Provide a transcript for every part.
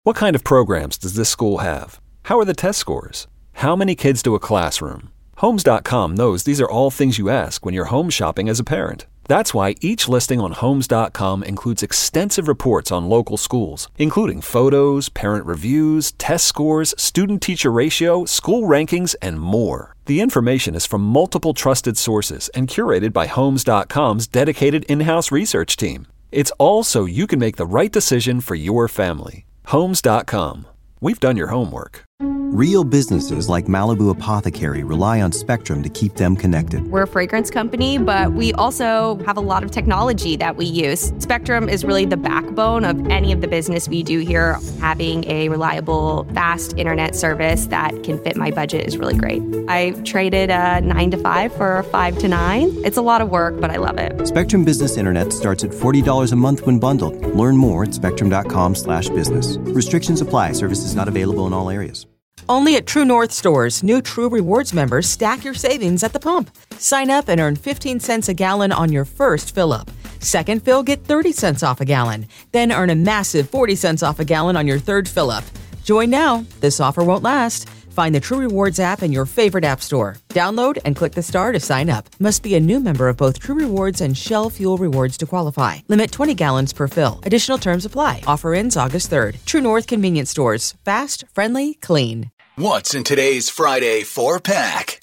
What kind of programs does this school have? How are the test scores? How many kids to a classroom? Homes.com knows these are all things you ask when you're home shopping as a parent. That's why each listing on Homes.com includes extensive reports on local schools, including photos, parent reviews, test scores, student-teacher ratio, school rankings, and more. The information is from multiple trusted sources and curated by Homes.com's dedicated in-house research team. It's all so you can make the right decision for your family. Homes.com. We've done your homework. Real businesses like Malibu Apothecary rely on Spectrum to keep them connected. We're a fragrance company, but we also have a lot of technology that we use. Spectrum is really the backbone of any of the business we do here. Having a reliable, fast internet service that can fit my budget is really great. I traded a 9 to 5 for a 5 to 9. It's a lot of work, but I love it. Spectrum Business Internet starts at $40 a month when bundled. Learn more at spectrum.com/business. Restrictions apply. Services not available in all areas. Only at True North stores, new True Rewards members stack your savings at the pump. Sign up and earn 15 cents a gallon on your first fill-up. Second fill, get 30 cents off a gallon. Then earn a massive 40 cents off a gallon on your third fill-up. Join now. This offer won't last. Find the True Rewards app in your favorite app store. Download and click the star to sign up. Must be a new member of both True Rewards and Shell Fuel Rewards to qualify. Limit 20 gallons per fill. Additional terms apply. Offer ends August 3rd. True North Convenience Stores. Fast, friendly, clean. What's in today's Friday 4-pack?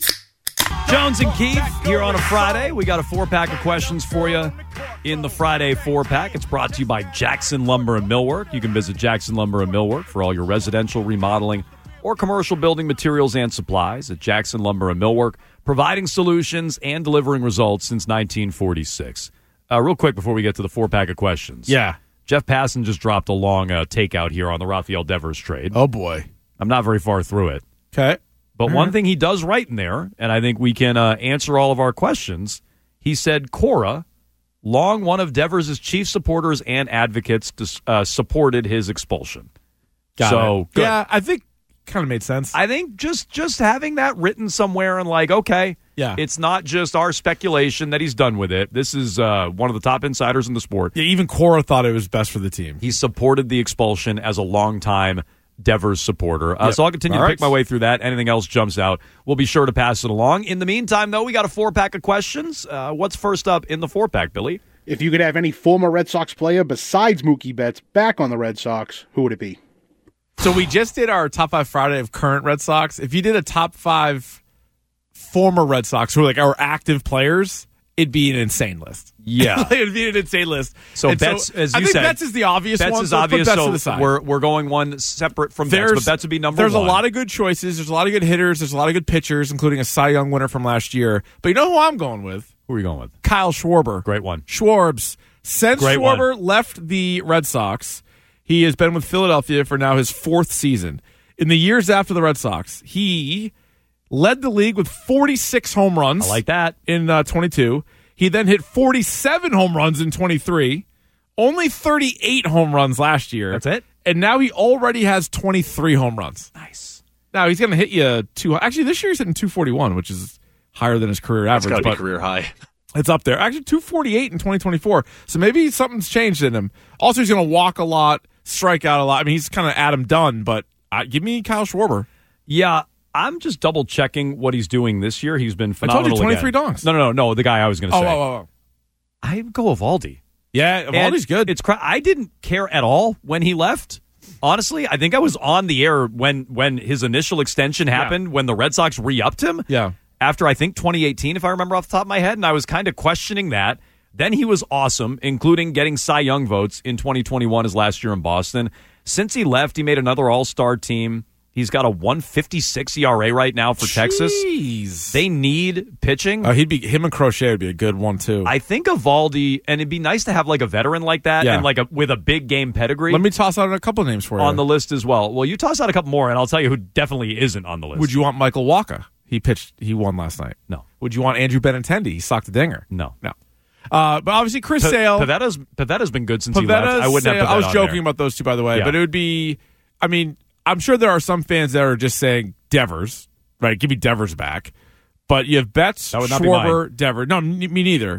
Jones and Keith here on a Friday. We got a 4-pack of questions for you in the Friday 4-pack. It's brought to you by Jackson Lumber and Millwork. You can visit Jackson Lumber and Millwork for all your residential remodeling or commercial building materials and supplies at Jackson Lumber and Millwork, providing solutions and delivering results since 1946. Real quick before we get to the 4-pack of questions. Yeah. Jeff Passan just dropped a long takeout here on the Rafael Devers trade. Oh, boy. I'm not very far through it. Okay. But one thing he does right in there, and I think we can answer all of our questions, he said Cora, long one of Devers' chief supporters and advocates, supported his expulsion. Got it. Good. Yeah, I think kind of made sense. I think just having that written somewhere and like, okay, yeah, it's not just our speculation that he's done with it. This is one of the top insiders in the sport. Yeah, even Cora thought it was best for the team. He supported the expulsion as a longtime Devers supporter. Yep. So I'll continue to pick my way through that. Anything else jumps out, we'll be sure to pass it along. In the meantime, though, we got a 4-pack of questions. What's first up in the 4-pack, Billy? If you could have any former Red Sox player besides Mookie Betts back on the Red Sox, who would it be? So we just did our top 5 Friday of current Red Sox. If you did a top 5 former Red Sox who are like our active players, it'd be an insane list. Yeah. It'd be an insane list. So Betts, as you said. I think Betts is the obvious one. Betts is obvious, Betts so to the side. we're going one separate from Betts, but Betts would be number one. There's a lot of good choices. There's a lot of good hitters. There's a lot of good pitchers, including a Cy Young winner from last year. But you know who I'm going with? Who are you going with? Kyle Schwarber. Great one. Schwarbs. Since Schwarber left the Red Sox, he has been with Philadelphia for now his 4th season. In the years after the Red Sox, he led the league with 46 home runs. I like that. In 22. He then hit 47 home runs in 23. Only 38 home runs last year. That's it? And now he already has 23 home runs. Nice. Now he's going to hit you actually, this year he's hitting 241, which is higher than his career average. It's got to be career high. It's up there. Actually, 248 in 2024. So maybe something's changed in him. Also, he's going to walk a lot, strike out a lot. I mean, he's kind of Adam Dunn, but give me Kyle Schwarber. Yeah, I'm just double checking what he's doing this year. He's been phenomenal. I told you 23 donks. No. The guy I was going to say. Oh. I go Evaldi. Yeah, Evaldi's good. I didn't care at all when he left. Honestly, I think I was on the air when his initial extension happened, when the Red Sox re-upped him. Yeah. After, I think, 2018, if I remember off the top of my head, and I was kind of questioning that. Then he was awesome, including getting Cy Young votes in 2021, his last year in Boston. Since he left, he made another all-star team. He's got a 1.56 ERA right now for Texas. They need pitching. Him and Crochet would be a good one too. I think Evaldi, and it'd be nice to have like a veteran like that, and like with a big game pedigree. Let me toss out a couple names for you on the list as well. Well, you toss out a couple more, and I'll tell you who definitely isn't on the list. Would you want Michael Wacha? He won last night. No. Would you want Andrew Benintendi? He socked a dinger. No. But obviously Chris Sale. Pavetta's been good since he left. I wouldn't have Pavetta. I was joking about those two, by the way, but it would be. I mean, I'm sure there are some fans that are just saying Devers, right? Give me Devers back. But you have Betts, Schwarber, Devers. No, me neither.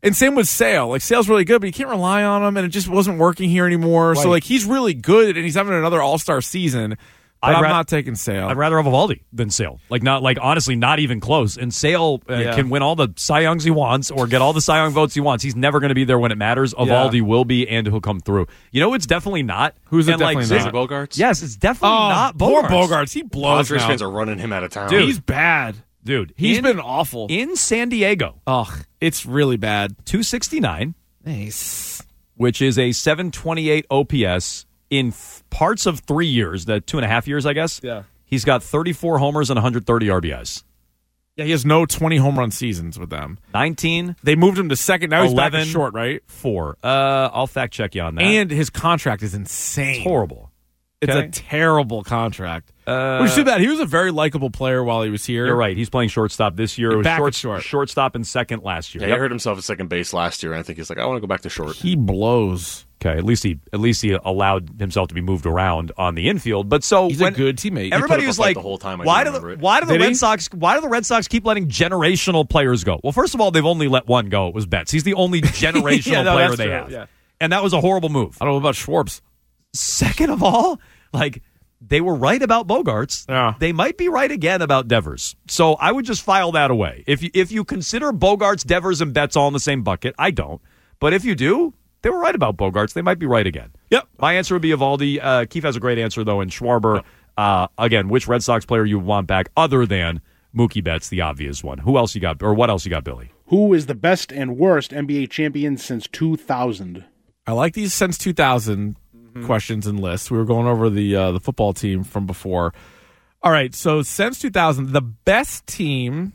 And same with Sale. Like, Sale's really good, but you can't rely on him, and it just wasn't working here anymore. Right. So, like, he's really good, and he's having another all-star season. But I'm not taking Sale. I'd rather have Eovaldi than Sale. Honestly, not even close. And Sale can win all the Cy Youngs he wants or get all the Cy Young votes he wants. He's never going to be there when it matters. Eovaldi will be, and he'll come through. You know, it's definitely not. Who's it definitely not? Is it Bogarts? Yes, it's definitely not Bogarts. Poor Bogarts. He blows Padres now. fans are running him out of town. Dude, he's bad. Dude, he's been awful. In San Diego. Oh, it's really bad. 269. Nice. Which is a 728 OPS in parts of 3 years, the 2.5 years, I guess. Yeah. He's got 34 homers and 130 RBIs. Yeah, he has no 20 home run seasons with them. 19. They moved him to second. Now 11, he's back to short, right? 4. I'll fact check you on that. And his contract is insane. It's horrible. It's a terrible contract. Which is too bad. He was a very likable player while he was here. You're right. He's playing shortstop this year. It was back at short. Shortstop and second last year. Yeah, he hurt himself at second base last year, and I think he's like, I want to go back to short. He blows. Okay, at least he allowed himself to be moved around on the infield. But so he's a good teammate. Everybody was like, the whole time why do the Red Sox keep letting generational players go? Well, first of all, they've only let one go. It was Betts. He's the only generational player they have. Yeah. And that was a horrible move. I don't know about Schwartz. Second of all, they were right about Bogarts. Yeah. They might be right again about Devers. So I would just file that away. If you consider Bogarts, Devers, and Betts all in the same bucket, I don't. But if you do, they were right about Bogarts. They might be right again. Yep. My answer would be Eovaldi. Keith has a great answer, though, in Schwarber. Again, which Red Sox player you want back other than Mookie Betts, the obvious one. Who else you got, or what else you got, Billy? Who is the best and worst NBA champion since 2000? I like these since 2000 questions and lists. We were going over the football team from before. All right, so since 2000, the best team.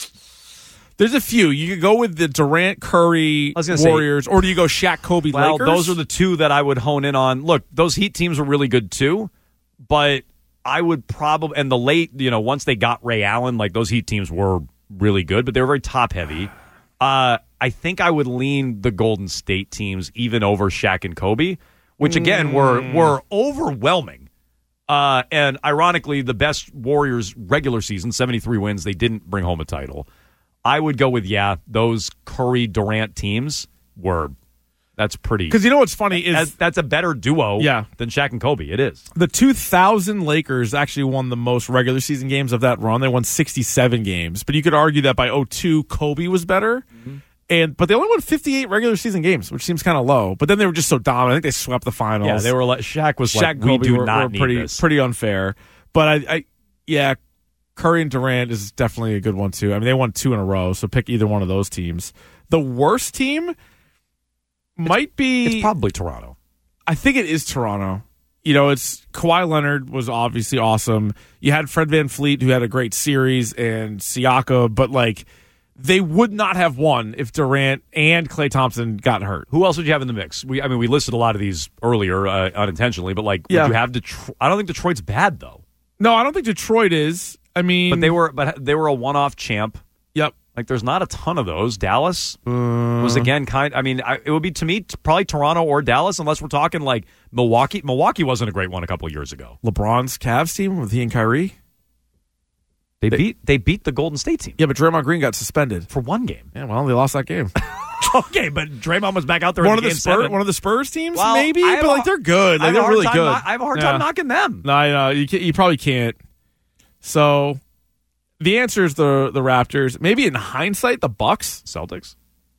There's a few. You could go with the Durant, Curry, Warriors, or do you go Shaq, Kobe, Lakers? Well, those are the two that I would hone in on. Look, those Heat teams were really good too, but I would probably, and the late, once they got Ray Allen, those Heat teams were really good, but they were very top heavy. I think I would lean the Golden State teams even over Shaq and Kobe, which again were overwhelming. And ironically, the best Warriors regular season, 73 wins, they didn't bring home a title. I would go with, those Curry Durant teams that's pretty. Because you know what's funny is that's a better duo than Shaq and Kobe. It is. The 2000 Lakers actually won the most regular season games of that run. They won 67 games. But you could argue that by 2002, Kobe was better. Mm-hmm. But they only won 58 regular season games, which seems kind of low. But then they were just so dominant. I think they swept the finals. Yeah, they were Shaq was Shaq and we Kobe do were not need this. Pretty unfair. But Curry and Durant is definitely a good one, too. I mean, they won 2 in a row, so pick either one of those teams. The worst team might be... It's probably Toronto. I think it is Toronto. It's Kawhi Leonard was obviously awesome. You had Fred VanVleet, who had a great series, and Siakam, but, they would not have won if Durant and Klay Thompson got hurt. Who else would you have in the mix? We listed a lot of these earlier unintentionally, but, would you have Detroit? I don't think Detroit's bad, though. No, I don't think Detroit is. I mean, but they were a one-off champ. Yep. There's not a ton of those. Dallas was again it would be to me probably Toronto or Dallas, unless we're talking Milwaukee. Milwaukee wasn't a great one a couple of years ago. LeBron's Cavs team with he and Kyrie. They beat the Golden State team. Yeah, but Draymond Green got suspended for one game. Yeah, well, they lost that game. Okay, but Draymond was back out there. One of the Spurs teams, maybe, but they're good. They're really good. I have a hard time knocking them. No, I know you probably can't. So, the answer is the Raptors. Maybe in hindsight, the Bucks, Celtics.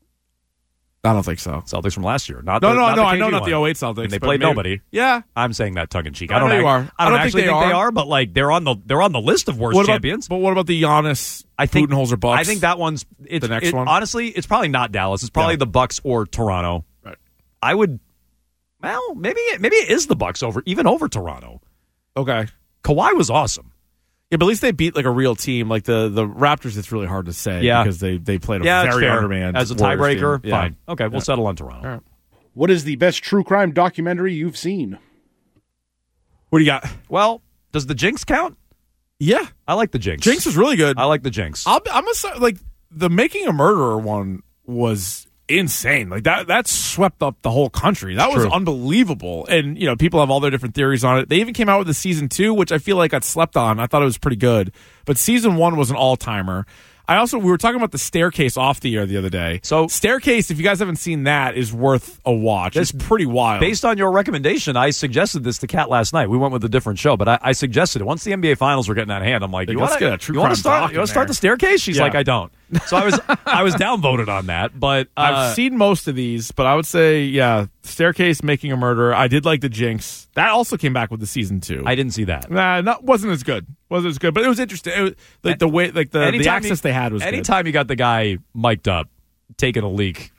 I don't think so. Celtics from last year. I know not the 08 Celtics. And they played nobody. Yeah, I'm saying that tongue in cheek. I don't know you are. I don't actually think they are, but they're on the list of worst champions. But what about the Giannis Budenholzer Bucks? I think that one's the next one. Honestly, it's probably not Dallas. It's probably the Bucks or Toronto. Right. I would. Well, maybe it is the Bucks over Toronto. Okay. Kawhi was awesome. Yeah, but at least they beat a real team. The Raptors, it's really hard to say because they played a very undermanned as a tiebreaker. Yeah. Fine. Okay, we'll settle on Toronto. All right. What is the best true crime documentary you've seen? What do you got? Well, does the Jinx count? Yeah. I like the Jinx. Jinx was really good. I like the Jinx. I'm gonna say, the Making a Murderer one was insane. That swept up the whole country. That was unbelievable. And people have all their different theories on it. They even came out with a season 2, which I feel like got slept on. I thought it was pretty good, but season 1 was an all-timer. We were talking about the Staircase off the air the other day. So Staircase, if you guys haven't seen that, is worth a watch. It's pretty wild. Based on your recommendation, I suggested this to Kat last night. We went with a different show, but I suggested it. Once the NBA Finals were getting out of hand, I'm like, you want to start the Staircase? She's like, I don't. So I was downvoted on that. But I've seen most of these, but I would say, Staircase, Making a Murderer. I did like The Jinx. That also came back with the season 2. I didn't see that. Wasn't as good. But it was interesting. It was, the way, the access they had was anytime good. you got the guy mic'd up, taking a leak,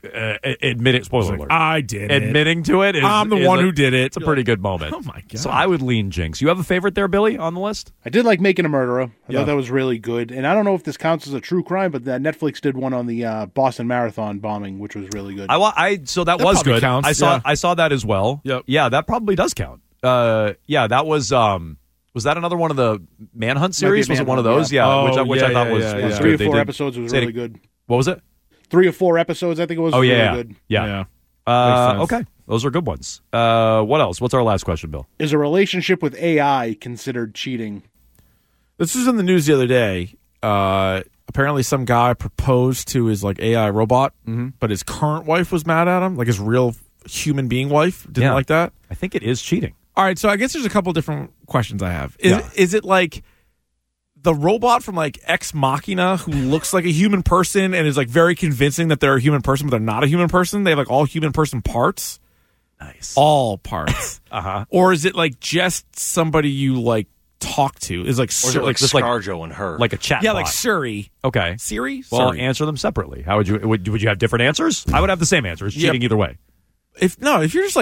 spoiler alert. I did it. Admitting to it. I'm the one who did it. It's a pretty good moment. Oh, my God. So I would lean Jinx. You have a favorite there, Billy, on the list? I did like Making a Murderer. I thought that was really good. And I don't know if this counts as a true crime, but Netflix did one on the Boston Marathon bombing, which was really good. So that was good. Counts, I saw that as well. Yep. Yeah, that probably does count. That was that another one of the Manhunt series? Was it one of those? Yeah, which I thought was 3 good. or 4 episodes was really good. What was it? 3 or 4 episodes, I think it was. Really good. Yeah. Okay, those are good ones. What else? What's our last question, Bill? Is a relationship with AI considered cheating? This was in the news the other day. Apparently, some guy proposed to his AI robot, but his current wife was mad at him. Like his real human being wife didn't like that. I think it is cheating. All right, so I guess there's a couple different questions I have. Is it like the robot from Ex Machina who looks like a human person and is very convincing that they're a human person, but they're not a human person? They have all human person parts? Nice. All parts. Or is it just somebody you talk to? Is ScarJo and her. Like a chat Yeah, bot. like Siri. Okay. Siri? Well, Siri. answer them separately. How would you have different answers? I would have the same answer. It's cheating either way. If you're just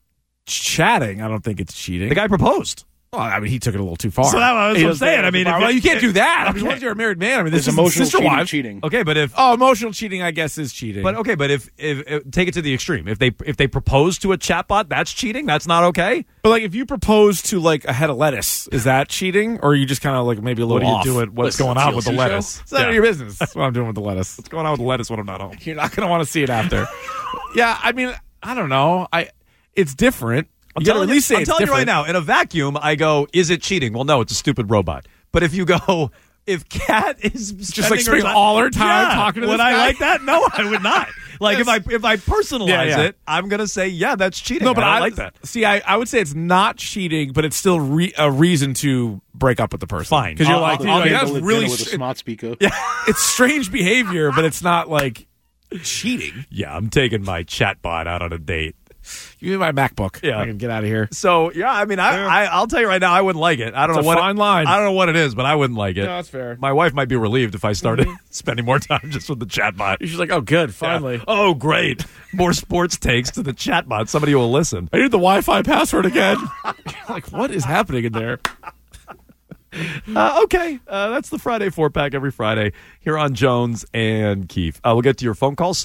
chatting, I don't think it's cheating. The guy proposed. Well, I mean, he took it a little too far. So that's what I'm saying. I mean, you can't do that. I mean, once you're a married man, this is emotional cheating. Okay, but if emotional cheating, I guess, is cheating. But if take it to the extreme, if they propose to a chatbot, that's cheating. That's not okay. But if you propose to a head of lettuce, is that cheating, or are you just kind of maybe a little off? What are you doing? What's going on with the lettuce? It's none of your business. That's what I'm doing with the lettuce. What's going on with the lettuce when I'm not home? You're not going to want to see it after. Yeah, I mean, I don't know. It's different. I'm telling you right now, in a vacuum, I go, is it cheating? Well, no, it's a stupid robot. But if you go, if Kat is just spending all her time talking to this guy, would I like that? No, I would not. If I personalize it, I'm going to say, that's cheating. No, but I don't like that. See, I would say it's not cheating, but it's still a reason to break up with the person. Fine. Because you're that's really with a smart speaker. Yeah, it's strange behavior, but it's not cheating. Yeah, I'm taking my chatbot out on a date. Give me my MacBook. Yeah, I can get out of here. So I mean, I'll tell you right now, I wouldn't like it. I don't know what fine line. I don't know what it is, but I wouldn't like it. No, that's fair. My wife might be relieved if I started spending more time just with the chatbot. She's like, oh, good, finally. Yeah. Oh, great, more sports takes to the chatbot. Somebody will listen. I need the Wi-Fi password again. What is happening in there? Okay, that's the Friday 4-pack every Friday here on Jones and Keefe. We'll get to your phone call,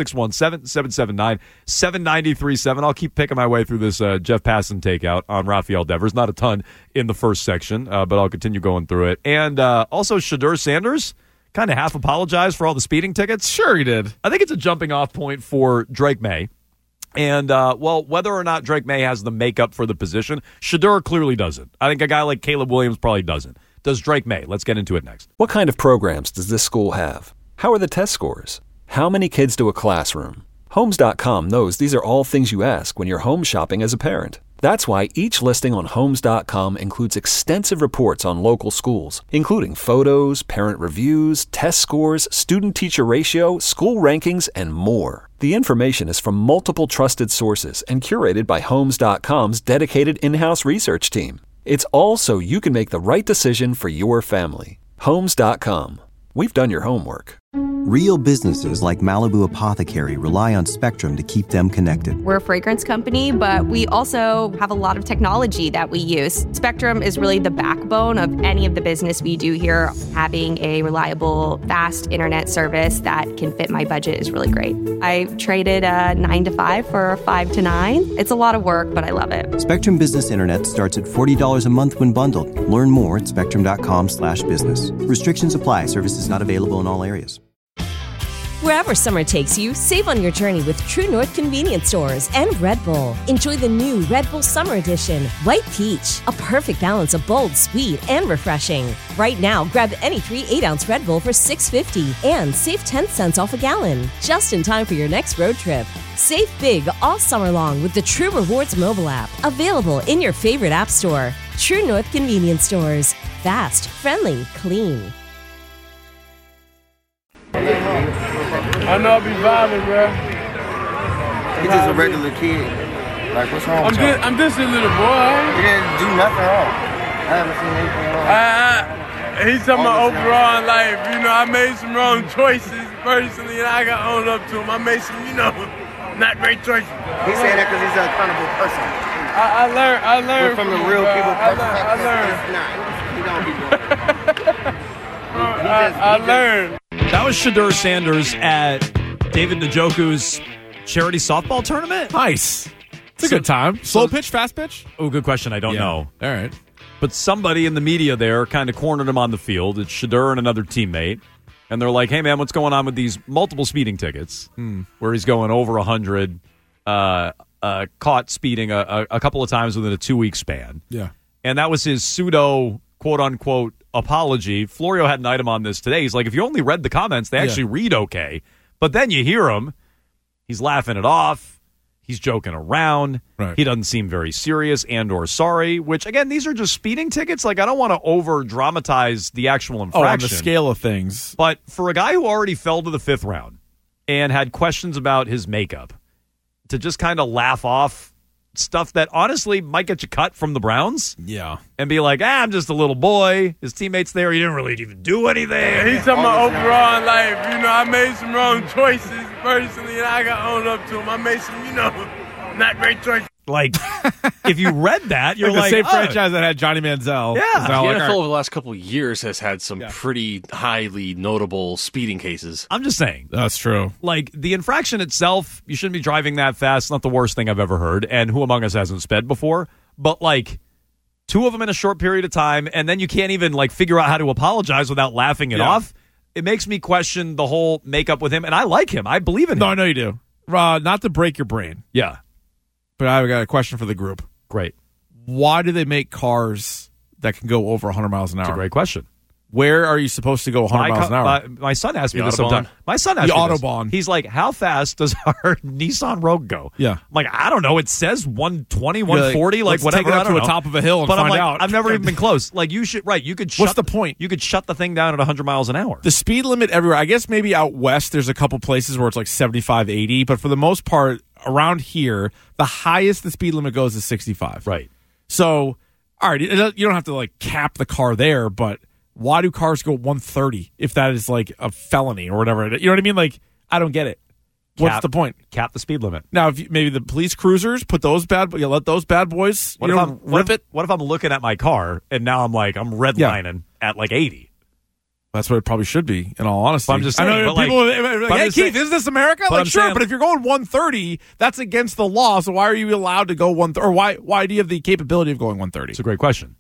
617-779-7937. I'll keep picking my way through this Jeff Passan takeout on Rafael Devers. Not a ton in the first section, but I'll continue going through it. And also, Shedeur Sanders kind of half apologized for all the speeding tickets. Sure he did. I think it's a jumping off point for Drake May. And, whether or not Drake May has the makeup for the position, Shedeur clearly doesn't. I think a guy like Caleb Williams probably doesn't. Does Drake May? Let's get into it next. What kind of programs does this school have? How are the test scores? How many kids do a classroom? Homes.com knows these are all things you ask when you're home shopping as a parent. That's why each listing on Homes.com includes extensive reports on local schools, including photos, parent reviews, test scores, student-teacher ratio, school rankings, and more. The information is from multiple trusted sources and curated by Homes.com's dedicated in-house research team. It's all so you can make the right decision for your family. Homes.com. We've done your homework. Real businesses like Malibu Apothecary rely on Spectrum to keep them connected. We're a fragrance company, but we also have a lot of technology that we use. Spectrum is really the backbone of any of the business we do here. Having a reliable, fast internet service that can fit my budget is really great. I traded a 9 to 5 for a 5 to 9. It's a lot of work, but I love it. Spectrum Business Internet starts at $40 a month when bundled. Learn more at spectrum.com/business. Restrictions apply. Services not available in all areas. Wherever summer takes you, save on your journey with True North Convenience Stores and Red Bull. Enjoy the new Red Bull Summer Edition, White Peach, a perfect balance of bold, sweet, and refreshing. Right now, grab any 3 8-ounce Red Bull for $6.50 and save 10 cents off a gallon. Just in time for your next road trip. Save big all summer long with the True Rewards mobile app. Available in your favorite app store. True North Convenience Stores. Fast, friendly, clean. I know I be vibing, bro. He's just a regular kid. Like, what's wrong with you? I'm just a little boy. He didn't do nothing wrong. I haven't seen anything wrong. He's talking about overall in life. You know, I made some wrong choices personally, and I got owned up to him. I made some, not great choices. He's saying that because he's an accountable person. I learned from the real people. I learned. He don't be doing it. I learned. That was Shedeur Sanders at David Njoku's charity softball tournament. Nice. It's a good time. Slow pitch, fast pitch? Oh, good question. I don't know. All right. But somebody in the media there kind of cornered him on the field. It's Shedeur and another teammate. And they're like, hey, man, what's going on with these multiple speeding tickets where he's going over 100, caught speeding a couple of times within a 2-week span. Yeah. And that was his pseudo, quote-unquote, apology. Florio had an item on this today. He's like, if you only read the comments, they actually read okay. But then you hear him. He's laughing it off. He's joking around. Right. He doesn't seem very serious and or sorry, which, again, these are just speeding tickets. Like, I don't want to over-dramatize the actual infraction. Oh, on the scale of things. But for a guy who already fell to the 5th round and had questions about his makeup, to just kind of laugh off stuff that honestly might get you cut from the Browns. Yeah. And be like, I'm just a little boy. His teammates there, he didn't really even do anything. He's talking about overall in life. I made some wrong choices personally, and I got owned up to him. I made some, not great choices. Like, if you read that, you're like the same franchise that had Johnny Manziel. Yeah. The NFL over the last couple of years has had some pretty highly notable speeding cases. I'm just saying. That's true. Like, the infraction itself, you shouldn't be driving that fast. It's not the worst thing I've ever heard. And who among us hasn't sped before? But, like, 2 of them in a short period of time, and then you can't even, like, figure out how to apologize without laughing it off. It makes me question the whole makeup with him. And I like him. I believe in him. No, I know you do. Not to break your brain. Yeah. But I've got a question for the group. Great. Why do they make cars that can go over 100 miles an hour? That's a great question. Where are you supposed to go 100 miles an hour? My son asked me The this Autobahn. sometime. My son asked The me this. Autobahn. He's like, how fast does our Nissan Rogue go? Yeah. I'm like, I don't know. It says 120, 140, like let's whatever. take it I up don't to know. the top of a hill and but find I'm like, out. I've never even been close. Like, you should, right. You could shut What's the point? You could shut the thing down at 100 miles an hour. The speed limit everywhere. I guess maybe out west there's a couple places where it's like 75, 80. But for the most part, around here, the highest the speed limit goes is 65. Right. So, all right, you don't have to like cap the car there, but why do cars go 130 if that is like a felony or whatever? You know what I mean? Like, I don't get it. What's the point? Cap the speed limit. Now, if maybe the police cruisers put those let those bad boys What if I'm looking at my car and now I'm redlining at like 80? That's what it probably should be, in all honesty. But I'm just saying, I know but people like, hey, Keith, is this America? But Like, I'm sure, saying- but if you're going 130, that's against the law. So why are you allowed to go 130? Or why do you have the capability of going 130? It's a great question.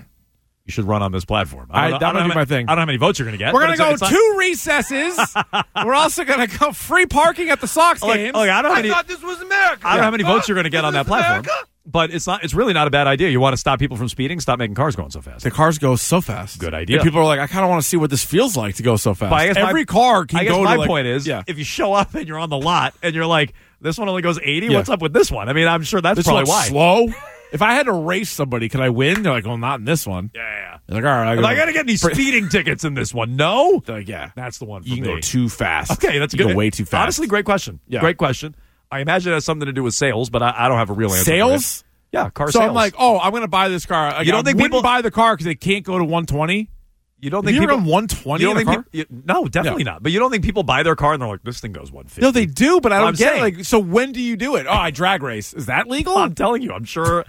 You should run on this platform. I don't that know would be my thing. I don't know how many votes you're going to get. We're going to go 2 recesses. We're also going to go free parking at the Sox games. I thought this was America. I don't know how many votes you're going to get on that platform. But it's really not a bad idea. You want to stop people from speeding? Stop making cars going so fast. The cars go so fast. Good idea. And people are like, I kind of want to see what this feels like to go so fast. But I guess Every car can I guess go my to point is, if you show up and you're on the lot and you're like, this one only goes 80, what's up with this one? I mean, I'm sure that's this probably one's why. slow. If I had to race somebody, could I win? They're like, well, not in this one. Yeah. They're like, all right. Am I going to get any speeding tickets in this one? No. They're like, yeah. That's the one for You can me. go too fast. Okay, that's you good. go way too fast. Honestly, great question. Yeah. Great question. I imagine it has something to do with sales, but I don't have a real answer. Sales? Yeah, car So sales. I'm like, oh, I'm going to buy this car. You don't think people buy the car because they can't go to 120? You don't think Have you people ever run 120 in a car? No, definitely not. But you don't think people buy their car and they're like, this thing goes 150? No, they do, but I don't I'm get saying. it. Like, so when do you do it? Oh, I drag race. Is that legal? I'm telling you, I'm sure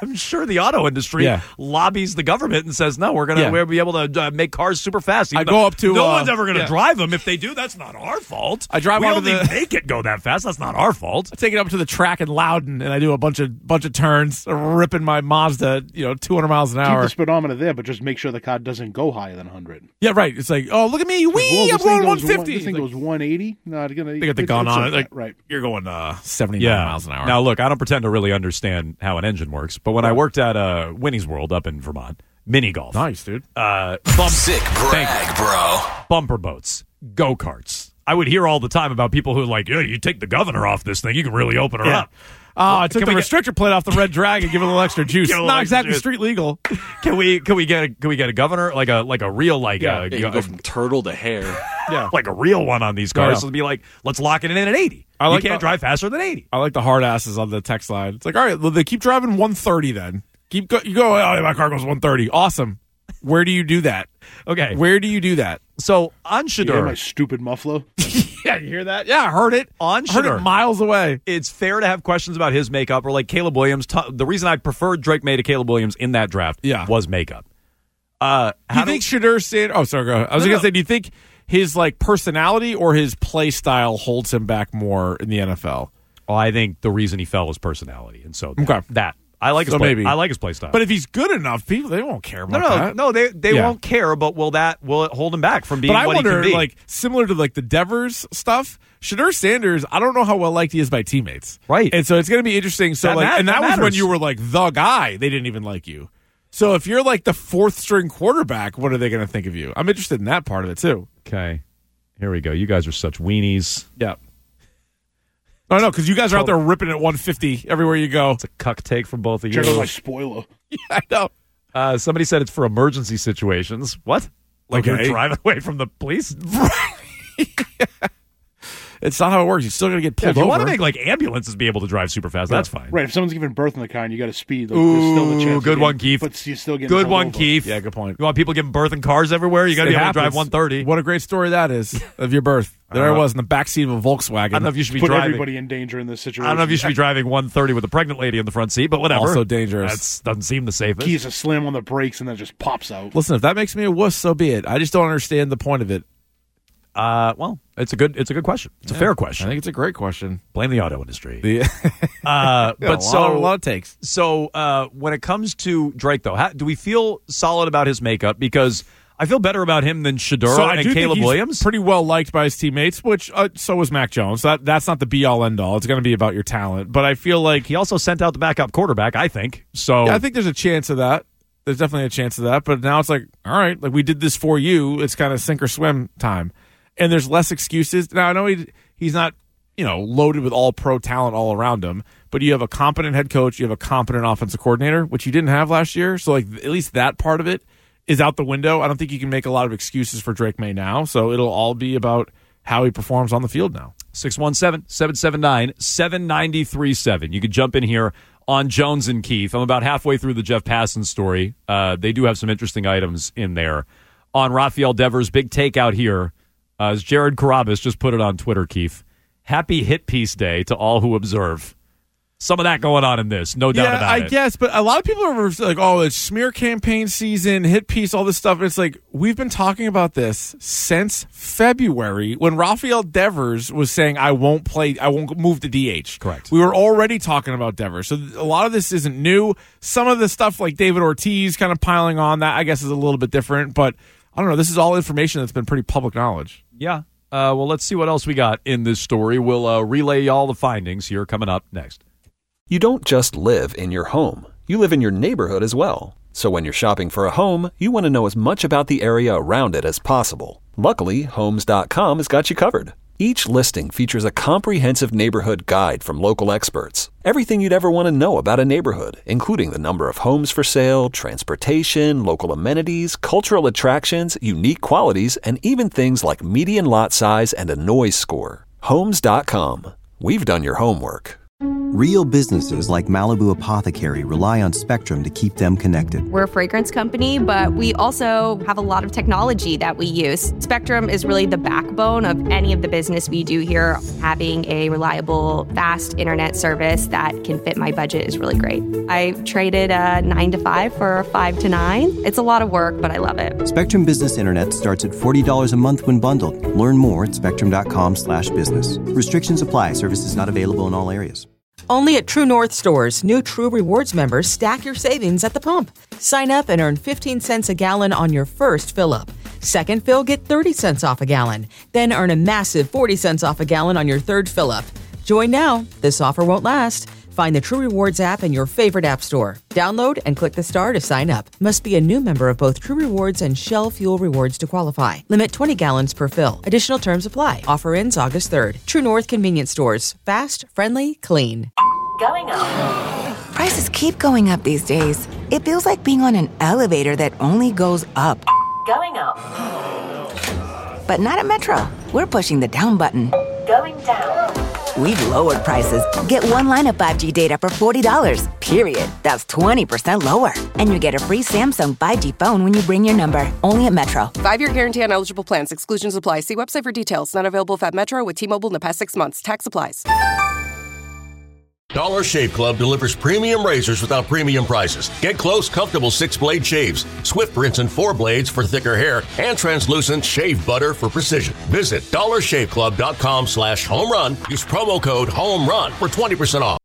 the auto industry lobbies the government and says, no, we're gonna be able to make cars super fast. I go up to no one's ever gonna drive them. If they do, that's not our fault. I drive we onto only the- make it go that fast. That's not our fault. I take it up to the track in Loudon, and I do a bunch of turns, ripping my Mazda, 200 miles an Keep hour. the speedometer there, but just make sure the car doesn't go higher. than 100. Yeah, right. It's like, oh, look at me. Wee, I'm going 150. This thing goes 180. No, they got the gun on it. Like, right. You're going 79 miles an hour. Now, look, I don't pretend to really understand how an engine works, but when I worked at Winnie's World up in Vermont, mini golf. Nice, dude. Sick brag, bro. Bumper boats, go-karts. I would hear all the time about people who are like, yeah, you take the governor off this thing, you can really open her up. I took the restrictor plate off the Red Dragon, give it a little extra juice. Not exactly street legal. Can we get a governor like a real you go from turtle to hare. Like a real one on these cars. It'll be like, let's lock it in at 80. You can't drive faster than 80. I like the hard asses on the text line. It's like, all right, well, they keep driving 130 then. You go, oh, my car goes 130. Awesome. Where do you do that? Okay. Where do you do that? So on Shedeur. My stupid muffalo. Yeah, you hear that? Yeah, I heard it. On Shedeur. Heard it miles away. It's fair to have questions about his makeup, or like Caleb Williams. The reason I preferred Drake May to Caleb Williams in that draft was makeup. Do you think Shedeur Sanders... Oh, sorry, go ahead. I was going to say, do you think his personality or his play style holds him back more in the NFL? Well, I think the reason he fell was personality, and so that. I like his play style. But if he's good enough, people they won't care about that. No, they won't care. But will it hold him back from being what he can be? But I wonder, similar to the Devers stuff, Shedeur Sanders, I don't know how well liked he is by teammates. Right, and so it's going to be interesting. So that was when you were the guy. They didn't even like you. So if you're the fourth string quarterback, what are they going to think of you? I'm interested in that part of it too. Okay, here we go. You guys are such weenies. Yeah. Oh, no, because you guys are out there ripping at 150 everywhere you go. It's a cuck take from both of you. Check out my spoiler. Yeah, I know. Somebody said it's for emergency situations. What? Like you're driving away from the police? It's not how it works. You're still going to get pulled over. If you want to make ambulances be able to drive super fast, that's fine. Right. If someone's giving birth in the car and you got to speed, there's still the chance. Good one, Keith. But you still get good one, Keith. Yeah, good point. You want people giving birth in cars everywhere? You got to be able to drive 130. What a great story that is of your birth. There I was in the backseat of a Volkswagen. I don't know if you should be Put driving. everybody in danger in this situation. I don't know if you should be driving 130 with a pregnant lady in the front seat, but whatever. Also dangerous. That doesn't seem the safest. Keys to slam on the brakes and then it just pops out. Listen, if that makes me a wuss, so be it. I just don't understand the point of it. Well, it's a good question. It's a fair question. I think it's a great question. Blame the auto industry. But a lot of takes. So when it comes to Drake, though, do we feel solid about his makeup? Because I feel better about him than Shedeur and Caleb Williams. Pretty well liked by his teammates, which so was Mac Jones. That's not the be all end all. It's going to be about your talent. But I feel like he also sent out the backup quarterback. I think so. Yeah, I think there's a chance of that. There's definitely a chance of that. But now it's like, all right, we did this for you. It's kind of sink or swim time. And there's less excuses. Now, I know he's not, loaded with all pro talent all around him, but you have a competent head coach, you have a competent offensive coordinator, which you didn't have last year. So, at least that part of it is out the window. I don't think you can make a lot of excuses for Drake May now. So, it'll all be about how he performs on the field now. 617-779-7937. You could jump in here on Jones and Keith. I'm about halfway through the Jeff Passan story. They do have some interesting items in there. On Rafael Devers' big takeout here, as Jared Carabas just put it on Twitter, Keith. Happy Hit Piece Day to all who observe. Some of that going on in this, no doubt about it. I guess, but a lot of people are like, oh, it's smear campaign season, hit piece, all this stuff. It's like, we've been talking about this since February when Rafael Devers was saying, I won't move to DH. Correct. We were already talking about Devers. So a lot of this isn't new. Some of the stuff like David Ortiz kind of piling on, that I guess is a little bit different, but I don't know. This is all information that's been pretty public knowledge. Yeah. Well, let's see what else we got in this story. We'll relay all the findings here coming up next. You don't just live in your home. You live in your neighborhood as well. So when you're shopping for a home, you want to know as much about the area around it as possible. Luckily, Homes.com has got you covered. Each listing features a comprehensive neighborhood guide from local experts. Everything you'd ever want to know about a neighborhood, including the number of homes for sale, transportation, local amenities, cultural attractions, unique qualities, and even things like median lot size and a noise score. Homes.com. We've done your homework. Real businesses like Malibu Apothecary rely on Spectrum to keep them connected. We're a fragrance company, but we also have a lot of technology that we use. Spectrum is really the backbone of any of the business we do here. Having a reliable, fast internet service that can fit my budget is really great. I traded a 9 to 5 for a 5 to 9. It's a lot of work, but I love it. Spectrum Business Internet starts at $40 a month when bundled. Learn more at spectrum.com/business. Restrictions apply. Services not available in all areas. Only at True North stores, new True Rewards members stack your savings at the pump. Sign up and earn 15 cents a gallon on your first fill-up. Second fill, get 30 cents off a gallon. Then earn a massive 40 cents off a gallon on your third fill-up. Join now. This offer won't last. Find the True Rewards app in your favorite app store. Download and click the star to sign up. Must be a new member of both True Rewards and Shell Fuel Rewards to qualify. Limit 20 gallons per fill. Additional terms apply. Offer ends August 3rd. True North Convenience Stores. Fast, friendly, clean. Going up. Prices keep going up these days. It feels like being on an elevator that only goes up. Going up. But not at Metro. We're pushing the down button. Going down. We've lowered prices. Get one line of 5G data for $40, period. That's 20% lower. And you get a free Samsung 5G phone when you bring your number. Only at Metro. 5-year guarantee on eligible plans. Exclusions apply. See website for details. Not available at Metro with T-Mobile in the past 6 months. Tax applies. Dollar Shave Club delivers premium razors without premium prices. Get close, comfortable 6-blade shaves, swift rinse and 4 blades for thicker hair, and translucent shave butter for precision. Visit dollarshaveclub.com/homerun. Use promo code HOMERUN for 20% off.